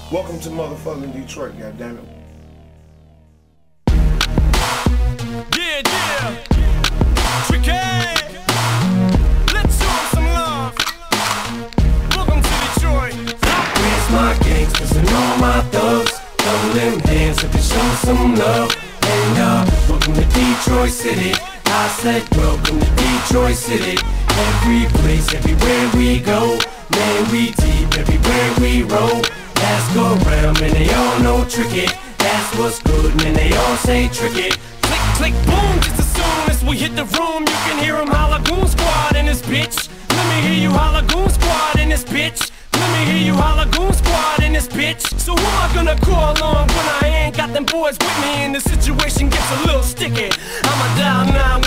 Welcome to motherfucking Detroit, goddammit. Yeah. Tricky. Let's show 'em some love. Welcome to Detroit. Where's my gangsters and all my thugs? Throw them hands if you show some love. And welcome to Detroit City. I said welcome to Detroit City. Every place, everywhere we go. Man, we deep everywhere we roll. Ask around, man, they all know tricky. That's what's good, man, they all say tricky. Click, click, boom, just as soon as we hit the room, you can hear 'em holla Goon Squad in this bitch. Let me hear you holla Goon Squad in this bitch. Let me hear you holla Goon Squad in this bitch. So who am I gonna call on when I ain't got them boys with me and the situation gets a little sticky? I'ma dial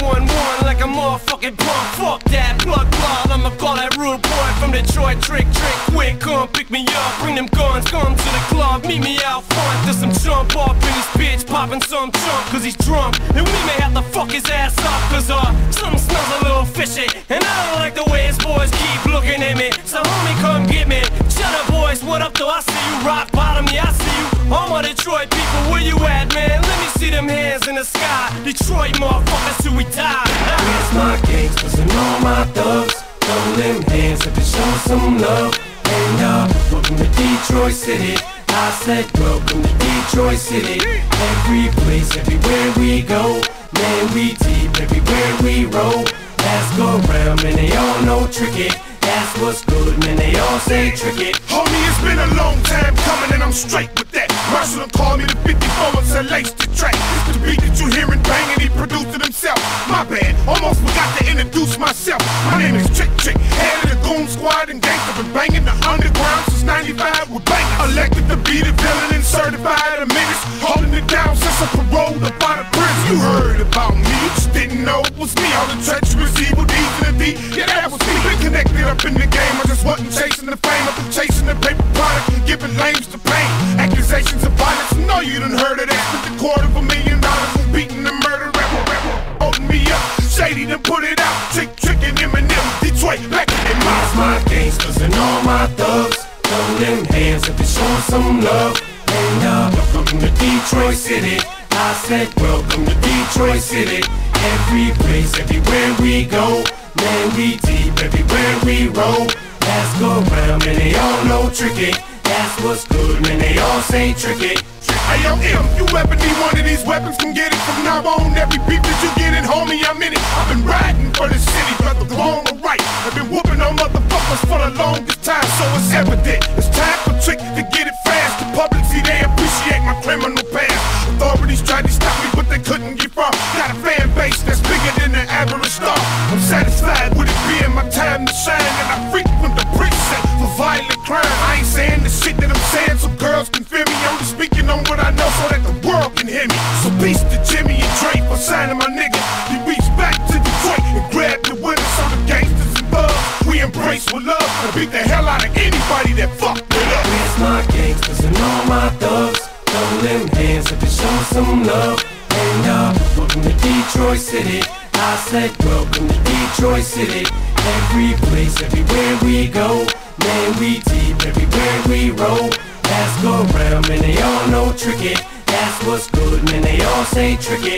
911 like a motherfucking punk. Fuck that blood clot, I'ma call that rude boy from Detroit. Trick, quick, come pick me up. Bring them guns, come to the club. Meet me out front, there's some chump up in this bitch. Popping some chump cause he's drunk. And we may have to fuck his ass up cause something smells a little fishy. And I don't like the way his boys keep looking at me. So homie, come get me. Shut up boys, what up though? I see you. Rock bottom, yeah I see you. All my Detroit people, where you at, man? Let me see them hands in the sky. Detroit motherfuckers till we die. Where's my gangsters and all my thugs? Throw them hands if you show some love. And welcome to Detroit City. I said welcome to Detroit City. Every place, everywhere we go. Man, we deep everywhere we roll. Ask around, man, they all know tricky. That's what's good, man, they all say tricky. Homie, it's been a long time coming and I'm straight with that. Marshall called me the 54 and said lace the track. It's the beat that you hearin' bangin', he produced it himself. My bad, almost forgot to introduce myself. My name is Trick, head of the Goon Squad and gangsta been bangin' the underground since 95 with bangin'. Elected to be the villain and certified a menace. Holding it down since I paroled up out of prison. You heard about me, you just didn't know it was me. All the treacherous evil deeds in the D, yeah that was me. Been connected up in the game, I just wasn't chasing the fame. I've been chasing the paper product and giving lames to pain. Accusations of violence, no you done heard of that. Spent $250,000 on beating the murder rapper, holding me up. Shady done put it out, Trick and Eminem, Detroit, back in their mouth. Where's my gangsters and all my thugs? Throw them hands if you show some love. And welcome to Detroit City. I said welcome to Detroit City. Every place, everywhere we go. Man, we deep everywhere we roll. Ask around, man, they all know tricky. That's what's good, man, they all say tricky. Hey yo, you ever need one of these weapons, can get it from now on. Every beat that you get in, homie, I'm in it. I've been riding for the city, whether wrong or right. I've been whooping on motherfuckers for the longest time, so it's evident. It's time for Trick to get it fast. The public see they appreciate my criminal past. Authorities tried to stop me, but they couldn't get far. Got a fan base that's bigger than the average star. I'm satisfied with it being my time to shine, and I frequent the precinct for violent crime. I ain't saying the shit that I'm saying so girls can feel me. I'm just speaking on what I know so that the world can hear me. So peace to Jimmy and Dre for signing my nigga. He reached back to Detroit and grabbed the winner. So the gangsters and thugs, we embrace with love and beat the hell out of anybody that fucked with us. Where's my gangsters and all my thugs? Throw them hands if you show some love. And welcome to Detroit City. I said welcome to Detroit City. Every place, everywhere we go. Man, we deep everywhere we roll. Ask around, man, they all know tricky. That's what's good, man, they all say tricky.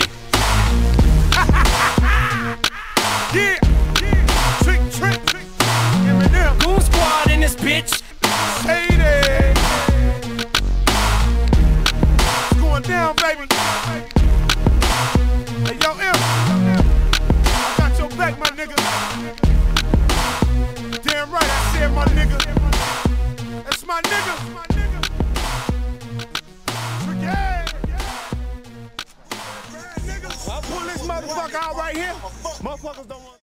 Yeah, Trick, Eminem, Goon Squad in this bitch. Shady. It's going down, baby. Hey, yo, I got your back, my nigga. Damn right, I said my nigga. That's my nigga. Trick, pull this motherfucker out right here. Motherfuckers don't want